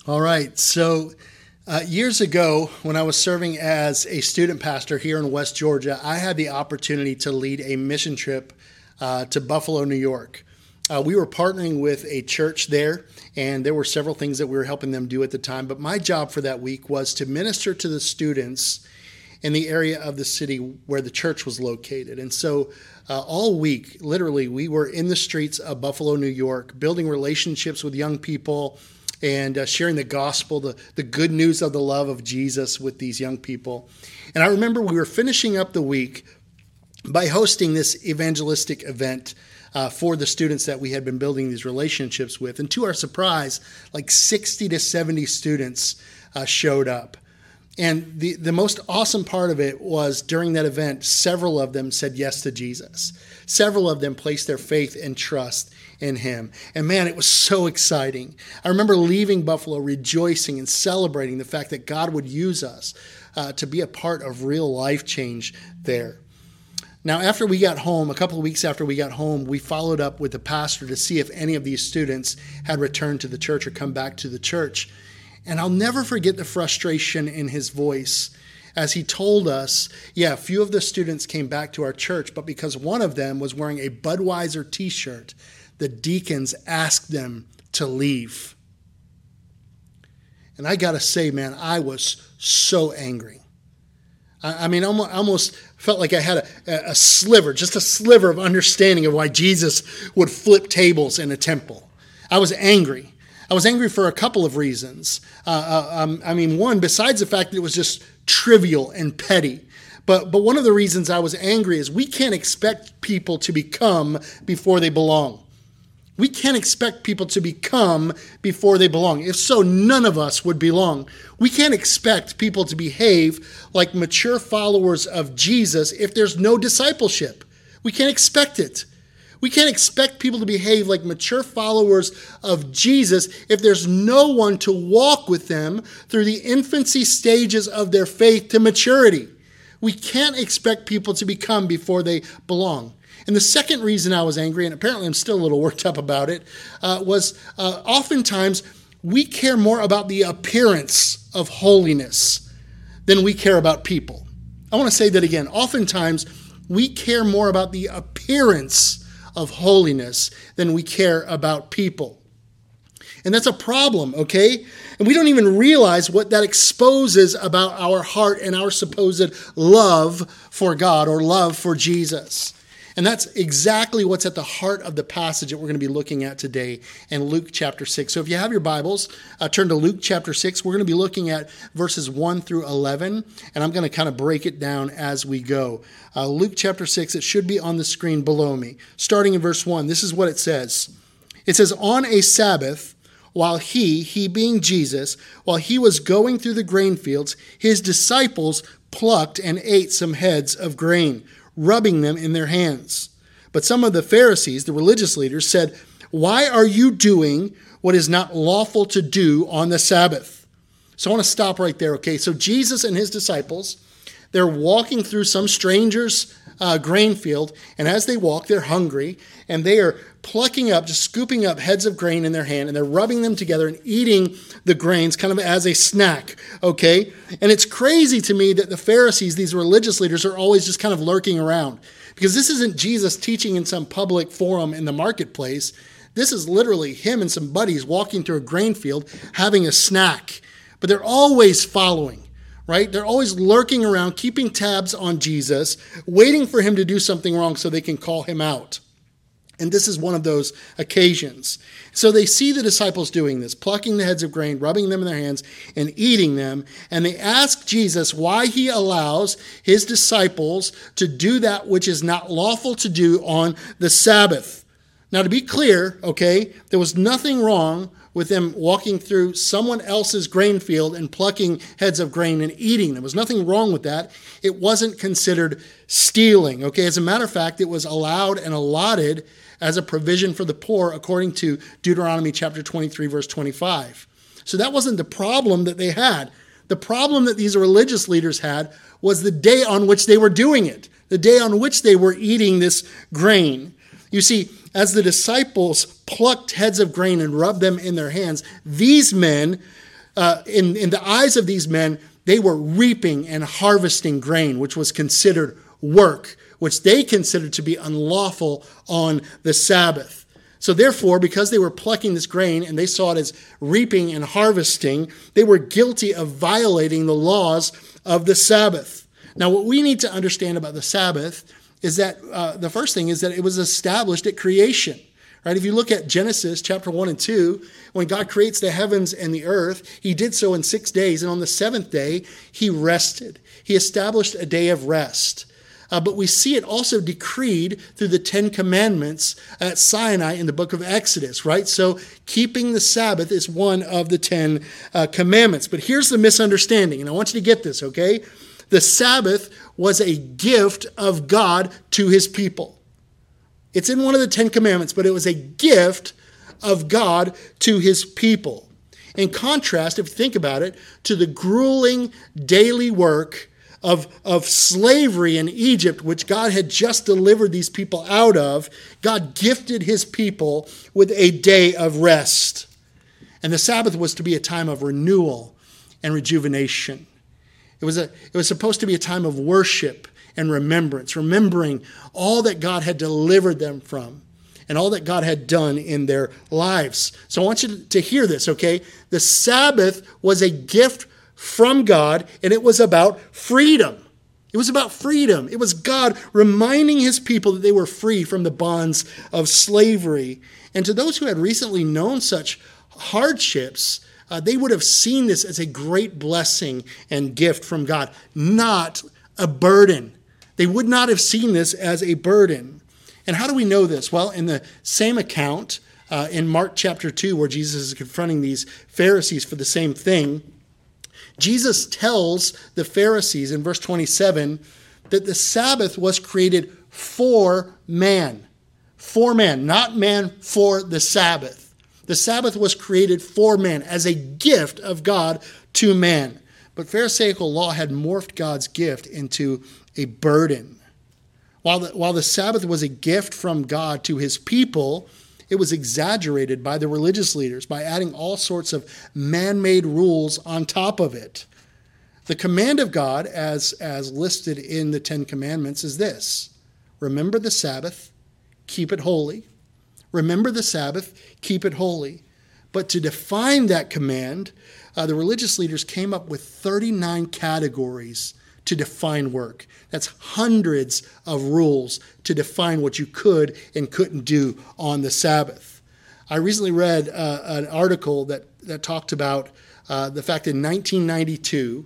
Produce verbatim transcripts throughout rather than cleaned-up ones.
All right. So uh, years ago, when I was serving as a student pastor here in West Georgia, I had the opportunity to lead a mission trip uh, to Buffalo, New York. Uh, we were partnering with a church there, and there were several things that we were helping them do at the time. But my job for that week was to minister to the students in the area of the city where the church was located. And so uh, all week, literally, we were in the streets of Buffalo, New York, building relationships with young people and uh, sharing the gospel, the, the good news of the love of Jesus with these young people. And I remember we were finishing up the week by hosting this evangelistic event uh, for the students that we had been building these relationships with. And to our surprise, like sixty to seventy students uh, showed up. And the, the most awesome part of it was during that event, several of them said yes to Jesus. Several of them placed their faith and trust in him. And man, it was so exciting. I remember leaving Buffalo rejoicing and celebrating the fact that God would use us uh, to be a part of real life change there. Now, after we got home, a couple of weeks after we got home, we followed up with the pastor to see if any of these students had returned to the church or come back to the church. And I'll never forget the frustration in his voice as he told us, yeah, a few of the students came back to our church, but because one of them was wearing a Budweiser t-shirt, the deacons asked them to leave. And I got to say, man, I was so angry. I, I mean, I almost felt like I had a, a sliver, just a sliver of understanding of why Jesus would flip tables in a temple. I was angry. I was angry for a couple of reasons. Uh, uh, um, I mean, one, besides the fact that it was just trivial and petty, but but one of the reasons I was angry is we can't expect people to become before they belong. We can't expect people to become before they belong. If so, none of us would belong. We can't expect people to behave like mature followers of Jesus if there's no discipleship. We can't expect it. We can't expect people to behave like mature followers of Jesus if there's no one to walk with them through the infancy stages of their faith to maturity. We can't expect people to become before they belong. And the second reason I was angry, and apparently I'm still a little worked up about it, uh, was uh, oftentimes we care more about the appearance of holiness than we care about people. I want to say that again. Oftentimes we care more about the appearance of holiness than we care about people. And that's a problem, okay? And we don't even realize what that exposes about our heart and our supposed love for God or love for Jesus. And that's exactly what's at the heart of the passage that we're going to be looking at today in Luke chapter six. So if you have your Bibles, uh, turn to Luke chapter six. We're going to be looking at verses one through eleven, and I'm going to kind of break it down as we go. Uh, Luke chapter six, it should be on the screen below me. Starting in verse one, this is what it says. It says, on a Sabbath, while he, he being Jesus, while he was going through the grain fields, his disciples plucked and ate some heads of grain, rubbing them in their hands. But some of the Pharisees, the religious leaders, said, why are you doing what is not lawful to do on the Sabbath? So I want to stop right there, okay? So Jesus and his disciples, they're walking through some stranger's uh, grain field, and as they walk, they're hungry, and they are plucking up, just scooping up heads of grain in their hand, and they're rubbing them together and eating the grains kind of as a snack, okay? And it's crazy to me that the Pharisees, these religious leaders, are always just kind of lurking around, because this isn't Jesus teaching in some public forum in the marketplace. This is literally him and some buddies walking through a grain field having a snack, but they're always following. Right? They're always lurking around, keeping tabs on Jesus, waiting for him to do something wrong so they can call him out. And this is one of those occasions. So they see the disciples doing this, plucking the heads of grain, rubbing them in their hands, and eating them. And they ask Jesus why he allows his disciples to do that which is not lawful to do on the Sabbath. Now, to be clear, okay, there was nothing wrong with them walking through someone else's grain field and plucking heads of grain and eating them. There was nothing wrong with that. It wasn't considered stealing, okay? As a matter of fact, it was allowed and allotted as a provision for the poor according to Deuteronomy chapter twenty-three, verse twenty-five. So that wasn't the problem that they had. The problem that these religious leaders had was the day on which they were doing it, the day on which they were eating this grain. You see, as the disciples plucked heads of grain and rubbed them in their hands, these men uh, in, in the eyes of these men, they were reaping and harvesting grain, which was considered work, which they considered to be unlawful on the Sabbath. So therefore, because they were plucking this grain and they saw it as reaping and harvesting, they were guilty of violating the laws of the Sabbath. Now, what we need to understand about the Sabbath is that uh, the first thing is that it was established at creation. Right? If you look at Genesis chapter one and two, when God creates the heavens and the earth, he did so in six days. And on the seventh day, he rested. He established a day of rest. Uh, but we see it also decreed through the Ten Commandments at Sinai in the book of Exodus, right? So keeping the Sabbath is one of the Ten uh, Commandments. But here's the misunderstanding, and I want you to get this, okay? The Sabbath was a gift of God to his people. It's in one of the Ten Commandments, but it was a gift of God to his people. In contrast, if you think about it, to the grueling daily work Of, of slavery in Egypt, which God had just delivered these people out of, God gifted his people with a day of rest. And the Sabbath was to be a time of renewal and rejuvenation. It was, a, it was supposed to be a time of worship and remembrance, remembering all that God had delivered them from and all that God had done in their lives. So I want you to hear this, okay? The Sabbath was a gift from God, and it was about freedom. It was about freedom. It was God reminding his people that they were free from the bonds of slavery. And to those who had recently known such hardships, uh, they would have seen this as a great blessing and gift from God, not a burden. They would not have seen this as a burden. And how do we know this? Well, in the same account uh, in Mark chapter two, where Jesus is confronting these Pharisees for the same thing, Jesus tells the Pharisees in verse twenty-seven that the Sabbath was created for man. For man, not man for the Sabbath. The Sabbath was created for man as a gift of God to man. But Pharisaical law had morphed God's gift into a burden. While the, while the Sabbath was a gift from God to his people, it was exaggerated by the religious leaders by adding all sorts of man-made rules on top of it. The command of God, as, as listed in the Ten Commandments, is this: remember the Sabbath, keep it holy. Remember the Sabbath, keep it holy. But to define that command, uh, the religious leaders came up with thirty-nine categories to define work. That's hundreds of rules to define what you could and couldn't do on the Sabbath. I recently read uh, an article that, that talked about uh, the fact that in nineteen ninety-two,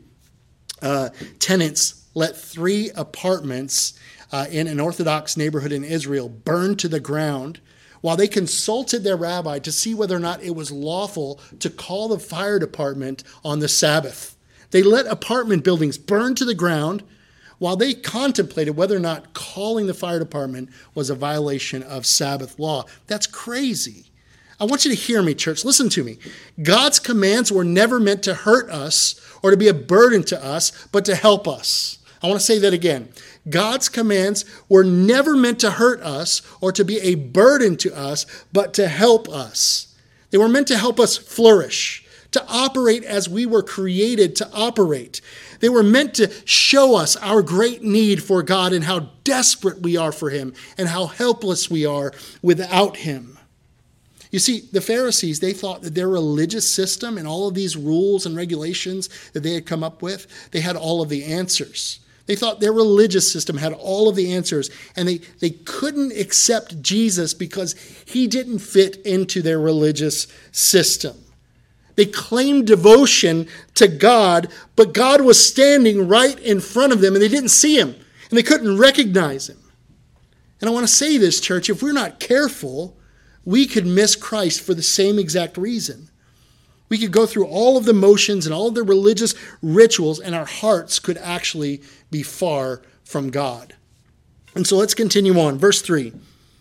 uh, tenants let three apartments uh, in an Orthodox neighborhood in Israel burn to the ground while they consulted their rabbi to see whether or not it was lawful to call the fire department on the Sabbath. They let apartment buildings burn to the ground while they contemplated whether or not calling the fire department was a violation of Sabbath law. That's crazy. I want you to hear me, church. Listen to me. God's commands were never meant to hurt us or to be a burden to us, but to help us. I want to say that again. God's commands were never meant to hurt us or to be a burden to us, but to help us. They were meant to help us flourish, to operate as we were created to operate. They were meant to show us our great need for God and how desperate we are for him and how helpless we are without him. You see, the Pharisees, they thought that their religious system and all of these rules and regulations that they had come up with, they had all of the answers. They thought their religious system had all of the answers, and they, they couldn't accept Jesus because he didn't fit into their religious system. They claimed devotion to God, but God was standing right in front of them, and they didn't see him, and they couldn't recognize him. And I want to say this, church, if we're not careful, we could miss Christ for the same exact reason. We could go through all of the motions and all of the religious rituals, and our hearts could actually be far from God. And so let's continue on. Verse three.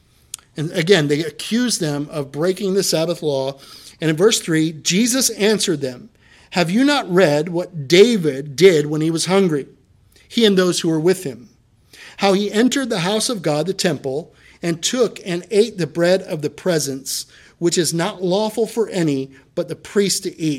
And again, they accuse them of breaking the Sabbath law. And in verse three, Jesus answered them, "Have you not read what David did when he was hungry, he and those who were with him? How he entered the house of God, the temple, and took and ate the bread of the presence, which is not lawful for any but the priest to eat,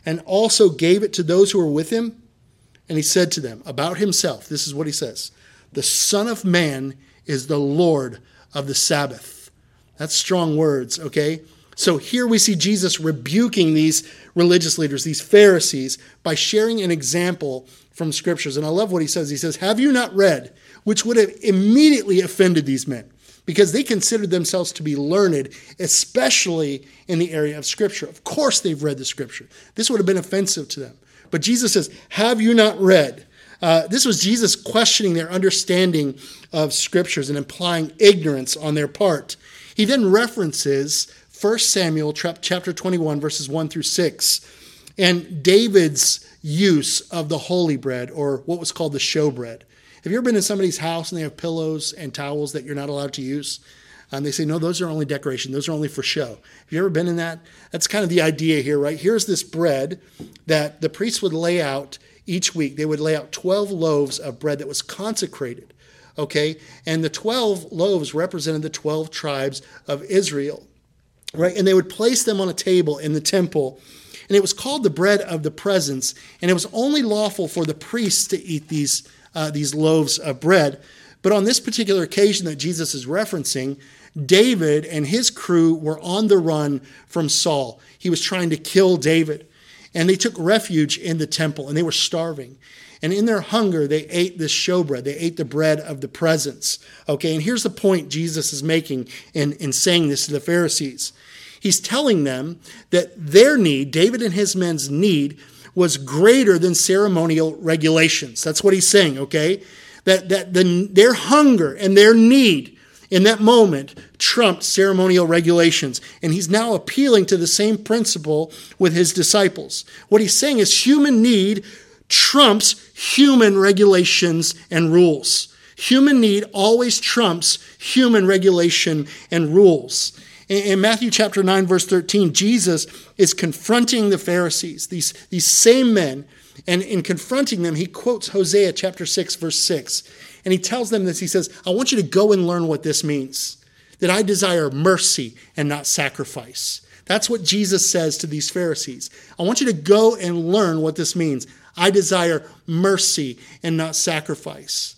and also gave it to those who were with him. And he said to them about himself, this is what he says, the Son of Man is the Lord of the Sabbath. That's strong words, okay? So here we see Jesus rebuking these religious leaders, these Pharisees, by sharing an example from scriptures. And I love what he says. He says, have you not read, which would have immediately offended these men, because they considered themselves to be learned, especially in the area of scripture. Of course they've read the scripture. This would have been offensive to them. But Jesus says, have you not read? Uh, this was Jesus questioning their understanding of scriptures and implying ignorance on their part. He then references First Samuel chapter twenty-one, verses one through six, and David's use of the holy bread, or what was called the showbread. Have you ever been in somebody's house and they have pillows and towels that you're not allowed to use? And they say, no, those are only decoration. Those are only for show. Have you ever been in that? That's kind of the idea here, right? Here's this bread that the priests would lay out each week. They would lay out twelve loaves of bread that was consecrated, okay? And the twelve loaves represented the twelve tribes of Israel, right? And they would place them on a table in the temple. And it was called the bread of the presence. And it was only lawful for the priests to eat these, uh, these loaves of bread. But on this particular occasion that Jesus is referencing, David and his crew were on the run from Saul. He was trying to kill David. And they took refuge in the temple, and they were starving. And in their hunger, they ate this showbread. They ate the bread of the presence. Okay, and here's the point Jesus is making in, in saying this to the Pharisees. He's telling them that their need, David and his men's need, was greater than ceremonial regulations. That's what he's saying, okay? That, that the, their hunger and their need in that moment trumped ceremonial regulations. And he's now appealing to the same principle with his disciples. What he's saying is human need trumps human regulations and rules. Human need always trumps human regulation and rules. In Matthew chapter nine, verse thirteen, Jesus is confronting the Pharisees, these, these same men. And in confronting them, he quotes Hosea chapter six, verse six. And he tells them this. He says, I want you to go and learn what this means. That I desire mercy and not sacrifice. That's what Jesus says to these Pharisees. I want you to go and learn what this means. I desire mercy and not sacrifice.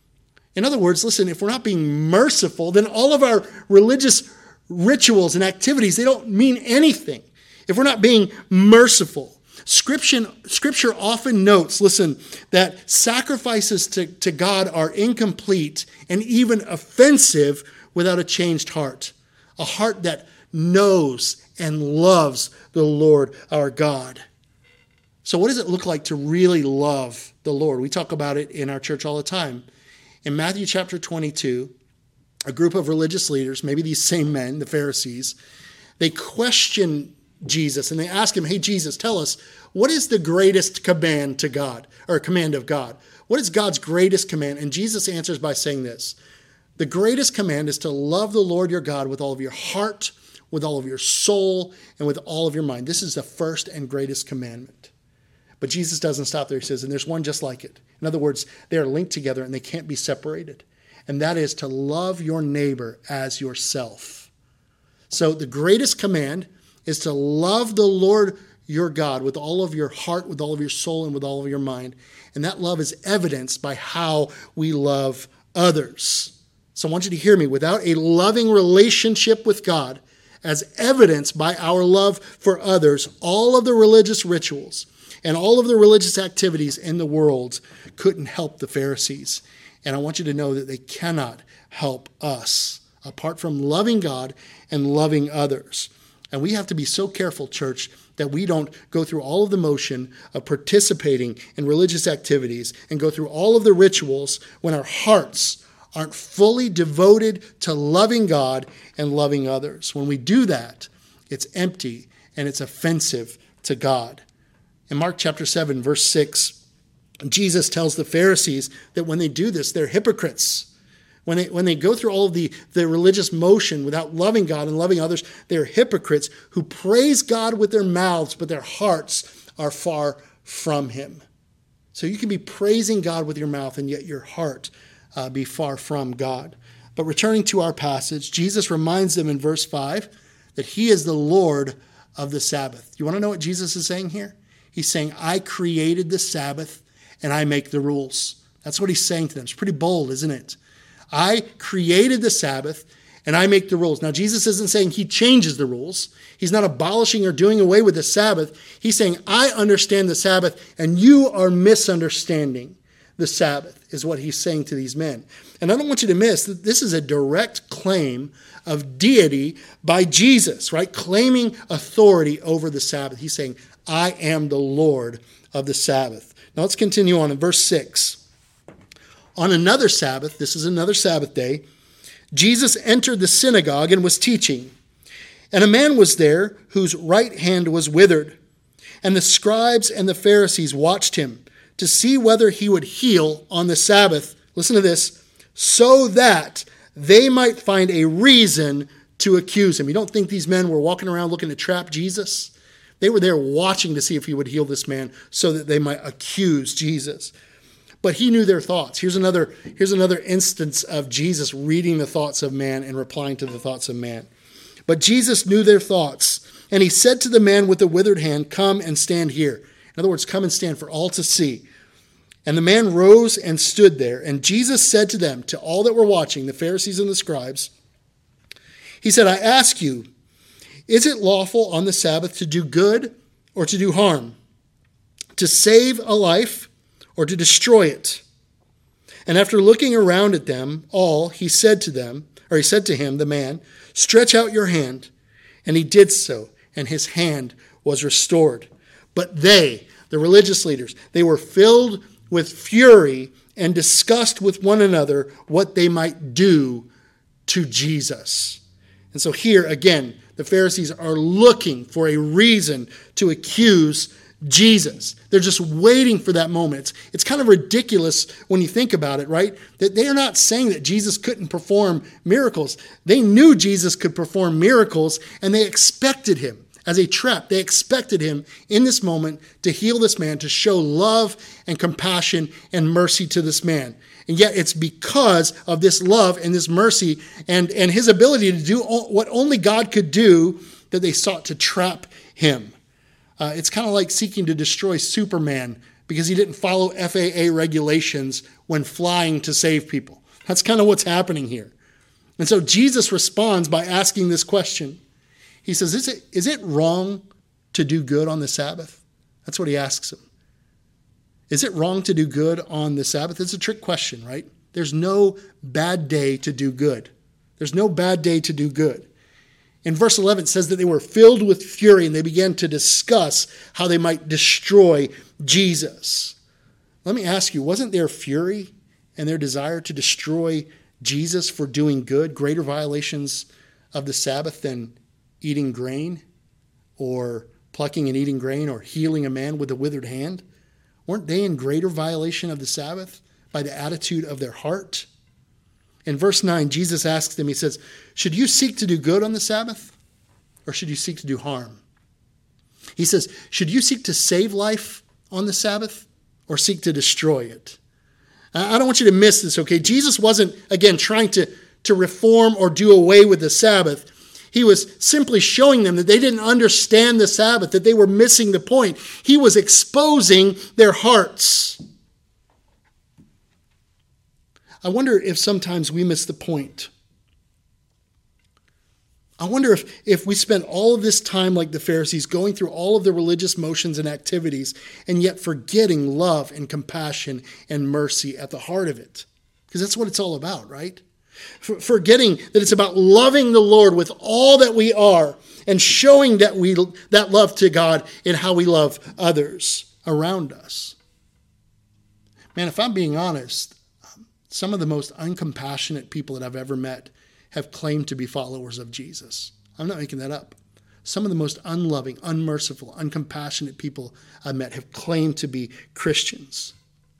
In other words, listen, if we're not being merciful, then all of our religious rituals and activities, they don't mean anything. If we're not being merciful. Scripture, scripture often notes, listen, that sacrifices to, to God are incomplete and even offensive without a changed heart. A heart that knows and loves the Lord our God. So what does it look like to really love the Lord? We talk about it in our church all the time. In Matthew chapter twenty-two, a group of religious leaders, maybe these same men, the Pharisees, they question Jesus and they ask him, hey, Jesus, tell us, what is the greatest command to God, or command of God? What is God's greatest command? And Jesus answers by saying this, the greatest command is to love the Lord your God with all of your heart, with all of your soul, and with all of your mind. This is the first and greatest commandment. But Jesus doesn't stop there. He says, and there's one just like it. In other words, they are linked together and they can't be separated. And that is to love your neighbor as yourself. So the greatest command is to love the Lord your God with all of your heart, with all of your soul, and with all of your mind. And that love is evidenced by how we love others. So I want you to hear me. Without a loving relationship with God, as evidenced by our love for others, all of the religious rituals and all of the religious activities in the world couldn't help the Pharisees. And I want you to know that they cannot help us apart from loving God and loving others. And we have to be so careful, church, that we don't go through all of the motion of participating in religious activities and go through all of the rituals when our hearts aren't fully devoted to loving God and loving others. When we do that, it's empty and it's offensive to God. In Mark chapter seven, verse six, Jesus tells the Pharisees that when they do this, they're hypocrites. When they, when they go through all of the, the religious motion without loving God and loving others, they're hypocrites who praise God with their mouths, but their hearts are far from him. So you can be praising God with your mouth and yet your heart uh, be far from God. But returning to our passage, Jesus reminds them in verse five that he is the Lord of the Sabbath. You want to know what Jesus is saying here? He's saying, I created the Sabbath and I make the rules. That's what he's saying to them. It's pretty bold, isn't it? I created the Sabbath and I make the rules. Now, Jesus isn't saying he changes the rules. He's not abolishing or doing away with the Sabbath. He's saying, I understand the Sabbath and you are misunderstanding the Sabbath, is what he's saying to these men. And I don't want you to miss that this is a direct claim of deity by Jesus, right? Claiming authority over the Sabbath. He's saying, I am the Lord of the Sabbath. Now let's continue on in verse six. On another Sabbath, this is another Sabbath day, Jesus entered the synagogue and was teaching. And a man was there whose right hand was withered. And the scribes and the Pharisees watched him to see whether he would heal on the Sabbath. Listen to this. So that they might find a reason to accuse him. You don't think these men were walking around looking to trap Jesus? They were there watching to see if he would heal this man so that they might accuse Jesus. But he knew their thoughts. Here's another, here's another instance of Jesus reading the thoughts of man and replying to the thoughts of man. But Jesus knew their thoughts, and he said to the man with the withered hand, come and stand here. In other words, come and stand for all to see. And the man rose and stood there. And Jesus said to them, to all that were watching, the Pharisees and the scribes, he said, I ask you, is it lawful on the Sabbath to do good or to do harm? To save a life or to destroy it? And after looking around at them all, he said to them, or he said to him, the man, stretch out your hand. And he did so, and his hand was restored. But they, the religious leaders, they were filled with fury and discussed with one another what they might do to Jesus. And so here again, the Pharisees are looking for a reason to accuse Jesus. They're just waiting for that moment. It's, it's kind of ridiculous when you think about it, right? That they are not saying that Jesus couldn't perform miracles. They knew Jesus could perform miracles, and they expected him as a trap. They expected him in this moment to heal this man, to show love and compassion and mercy to this man. And yet it's because of this love and this mercy and, and his ability to do what only God could do that they sought to trap him. Uh, it's kind of like seeking to destroy Superman because he didn't follow F A A regulations when flying to save people. That's kind of what's happening here. And so Jesus responds by asking this question. He says, is it, is it wrong to do good on the Sabbath? That's what he asks him. Is it wrong to do good on the Sabbath? It's a trick question, right? There's no bad day to do good. There's no bad day to do good. In verse eleven, it says that they were filled with fury and they began to discuss how they might destroy Jesus. Let me ask you, wasn't their fury and their desire to destroy Jesus for doing good greater violations of the Sabbath than eating grain or plucking and eating grain or healing a man with a withered hand? Weren't they in greater violation of the Sabbath by the attitude of their heart? In verse nine, Jesus asks them, he says, should you seek to do good on the Sabbath or should you seek to do harm? He says, should you seek to save life on the Sabbath or seek to destroy it? I don't want you to miss this, okay? Jesus wasn't, again, trying to, to reform or do away with the Sabbath. He was simply showing them that they didn't understand the Sabbath, that they were missing the point. He was exposing their hearts. I wonder if sometimes we miss the point. I wonder if, if we spend all of this time like the Pharisees, going through all of the religious motions and activities, and yet forgetting love and compassion and mercy at the heart of it. Because that's what it's all about, right? Forgetting that it's about loving the Lord with all that we are and showing that we that love to God in how we love others around us. Man, if I'm being honest, some of the most uncompassionate people that I've ever met have claimed to be followers of Jesus. I'm not making that up. Some of the most unloving, unmerciful, uncompassionate people I've met have claimed to be Christians.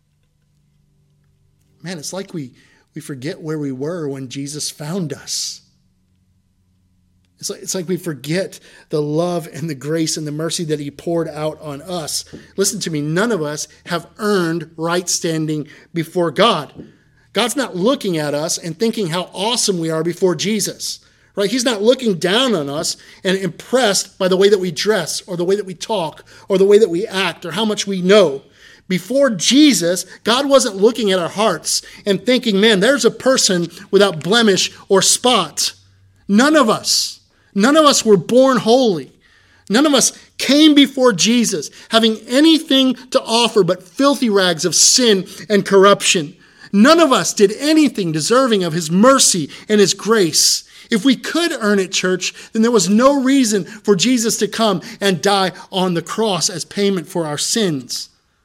Man, it's like we We forget where we were when Jesus found us. It's like, it's like we forget the love and the grace and the mercy that he poured out on us. Listen to me, none of us have earned right standing before God. God's not looking at us and thinking how awesome we are before Jesus, right? He's not looking down on us and impressed by the way that we dress or the way that we talk or the way that we act or how much we know. Before Jesus, God wasn't looking at our hearts and thinking, man, there's a person without blemish or spot. None of us, none of us were born holy. None of us came before Jesus having anything to offer but filthy rags of sin and corruption. None of us did anything deserving of his mercy and his grace. If we could earn it, church, then there was no reason for Jesus to come and die on the cross as payment for our sins.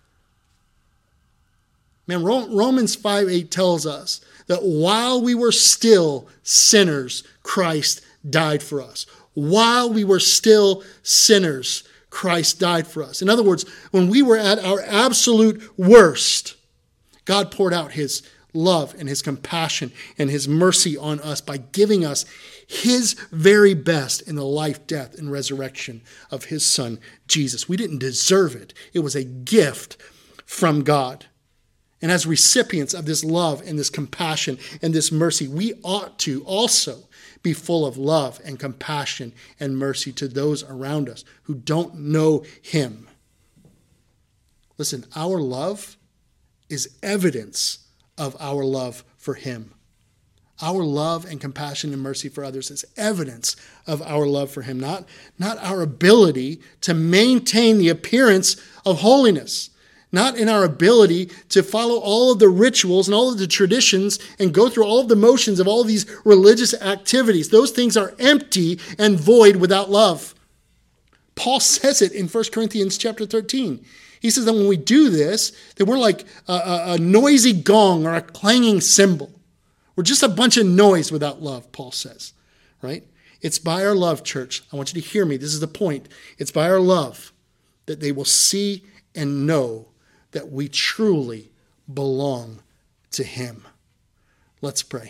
Man, Romans five eight tells us that while we were still sinners, Christ died for us. While we were still sinners, Christ died for us. In other words, when we were at our absolute worst, God poured out his love and his compassion and his mercy on us by giving us his very best in the life, death, and resurrection of his son, Jesus. We didn't deserve it. It was a gift from God. And as recipients of this love and this compassion and this mercy, we ought to also be full of love and compassion and mercy to those around us who don't know him. Listen, our love is evidence of our love for him. Our love and compassion and mercy for others is evidence of our love for him, not, not our ability to maintain the appearance of holiness. Not in our ability to follow all of the rituals and all of the traditions and go through all of the motions of all of these religious activities. Those things are empty and void without love. Paul says it in First Corinthians chapter thirteen. He says that when we do this, that we're like a, a, a noisy gong or a clanging cymbal. We're just a bunch of noise without love, Paul says, right? It's by our love, church. I want you to hear me. This is the point. It's by our love that they will see and know that we truly belong to him. Let's pray.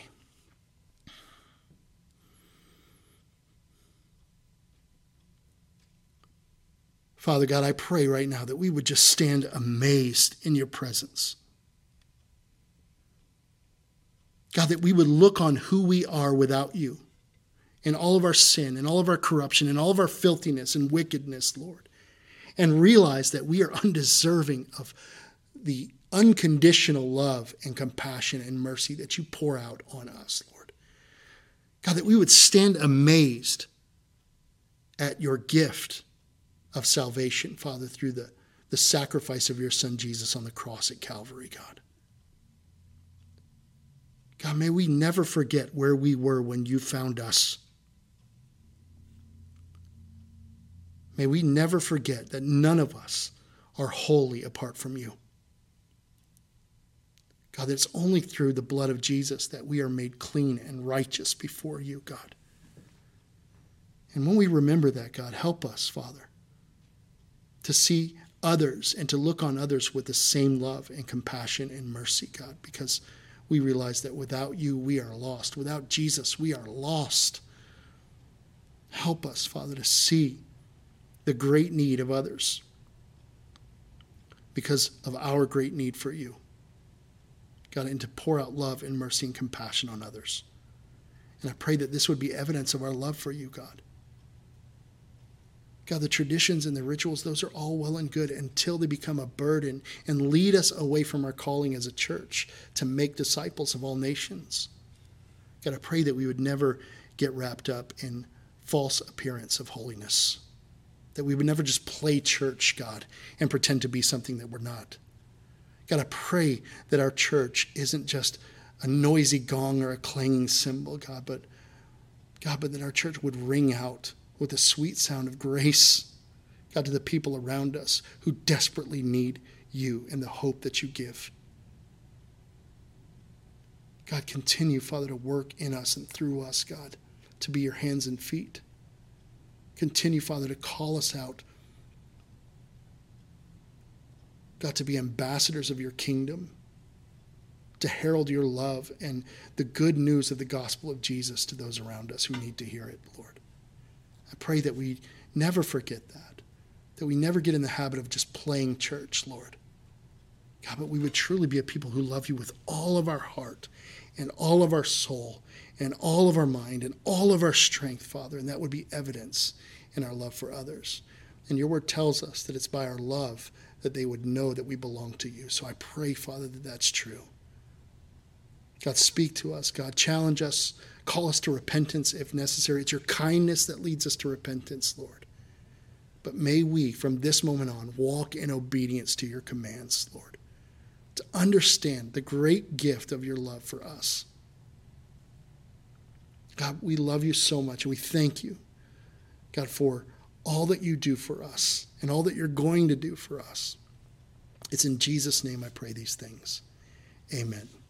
Father God, I pray right now that we would just stand amazed in your presence. God, that we would look on who we are without you, in all of our sin, and all of our corruption, and all of our filthiness and wickedness, Lord, and realize that we are undeserving of the unconditional love and compassion and mercy that you pour out on us, Lord. God, that we would stand amazed at your gift of salvation, Father, through the, the sacrifice of your son Jesus on the cross at Calvary, God. God, may we never forget where we were when you found us. May we never forget that none of us are holy apart from you. God, that it's only through the blood of Jesus that we are made clean and righteous before you, God. And when we remember that, God, help us, Father, to see others and to look on others with the same love and compassion and mercy, God, because we realize that without you, we are lost. Without Jesus, we are lost. Help us, Father, to see the great need of others because of our great need for you. God, and to pour out love and mercy and compassion on others. And I pray that this would be evidence of our love for you, God. God, the traditions and the rituals, those are all well and good until they become a burden and lead us away from our calling as a church to make disciples of all nations. God, I pray that we would never get wrapped up in false appearance of holiness. That we would never just play church, God, and pretend to be something that we're not. God, I pray that our church isn't just a noisy gong or a clanging cymbal, God, but God, but that our church would ring out with a sweet sound of grace, God, to the people around us who desperately need you and the hope that you give. God, continue, Father, to work in us and through us, God, to be your hands and feet. Continue, Father, to call us out, God, to be ambassadors of your kingdom, to herald your love and the good news of the gospel of Jesus to those around us who need to hear it, Lord. I pray that we never forget that, that we never get in the habit of just playing church, Lord. God, but we would truly be a people who love you with all of our heart and all of our soul and all of our mind and all of our strength, Father, and that would be evidence in our love for others. And your word tells us that it's by our love that they would know that we belong to you. So I pray, Father, that that's true. God, speak to us. God, challenge us. Call us to repentance if necessary. It's your kindness that leads us to repentance, Lord. But may we, from this moment on, walk in obedience to your commands, Lord, to understand the great gift of your love for us. God, we love you so much, and we thank you, God, for all that you do for us and all that you're going to do for us. It's in Jesus' name I pray these things. Amen.